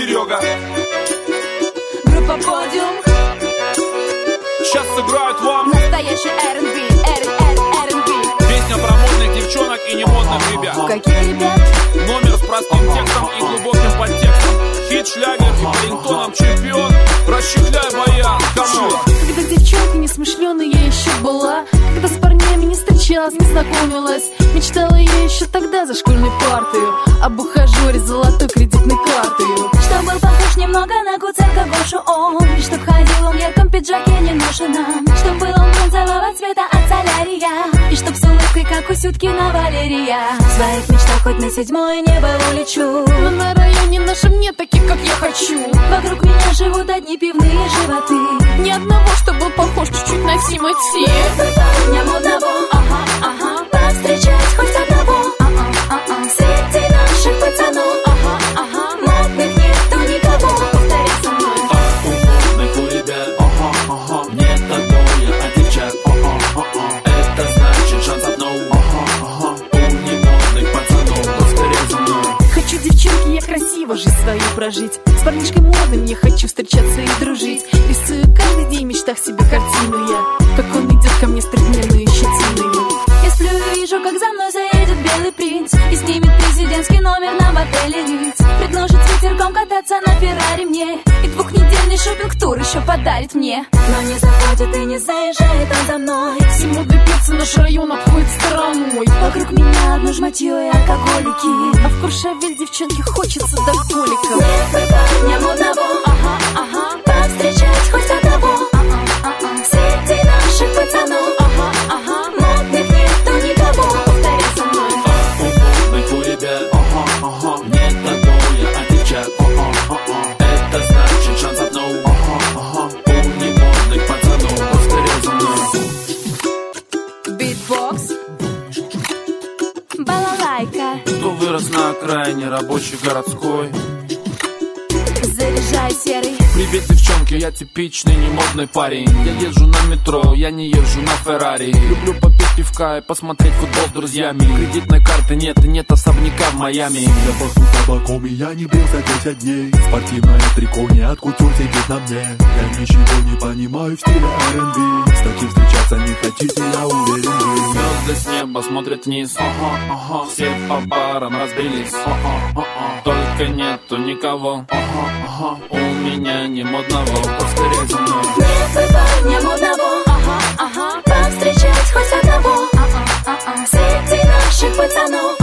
Серега. Группа Подиум. Сейчас сыграют вам настоящий R&B. Песня про модных девчонок и немодных ребят. Каких ребят? Номер с простым текстом и глубоким подтекстом. Хит, шлягер и по рингтонам чемпион. Расчехляй баян, кому? Когда девчонка несмышленая я еще была, когда с парнями не встречалась, не знакомилась, мечтала я еще тогда за школьной партою об ухажере с золотой кредитной картой. Чтоб был похож немного на Куценко Гошу он, и чтоб ходил он в ярком пиджаке неношенном, чтоб был он бронзового цвета от солярия, и чтоб с улыбкой, как у Сюткина Валерия. В своих мечтах хоть на 7-е небо улечу, но на районе нашем нет таких, как я хочу. Вокруг меня живут одни пивные животы, ни одного, что был похож чуть-чуть на Тимати. Нет бы парня модного, ага, повстречать хоть одного, среди наших пацанов, модных нету никого. Повтори со мной. У модных у ребят, нет отбоя от девчат, это значит шансов no. У немодных пацанов, повторяй за мной. Хочу, девчонки, я красиво жизнь свою прожить, с парнишкой модным я хочу встречаться и дружить. Рисую каждый день в мечтах себе картину я, как он идет ко мне с трехдневной щетиной. Я сплю и вижу, как за мной заедет белый принц и снимет президентский номер нам в отеле Риц. Предложит с ветерком кататься на Феррари мне, и двухнедельный шопинг-тур еще подарит мне. Но не заходит и не заезжает он за мной. Все модные певцы наш район обходит стороной. Вокруг меня одно жматье и алкоголики, а в Куршавель девчонке хочется до коликов. Нет бы парня модного, повстречать хоть одного, среди наших пацанов, модных нету никого. Повтори со мной. У модных у ребят, нет отбоя от девчат, это значит шансов no. У немодных пацанов, повторяй за мной. Битбокс, Балалайка, Кто вырос на окраине рабочей городской. заряжай серый. Привет, девчонки, я типичный немодный парень. Я езжу на метро, я не езжу на Феррари. Люблю попить пивка и посмотреть футбол с друзьями. Кредитной карты нет и нет особняка в Майами. Я пахну табаком и я не брился 10 дней. Спортивное трико не от кутюр сидит на мне. Я ничего не понимаю в стиле R&B. С таким встречаться не хотите, я уверен вы. Звезды с неба смотрят вниз, все по парам разбились, только нету никого, у меня не модного. Повторяй за мной. Нет бы парня модного, повстречать хоть одного, среди наших пацанов,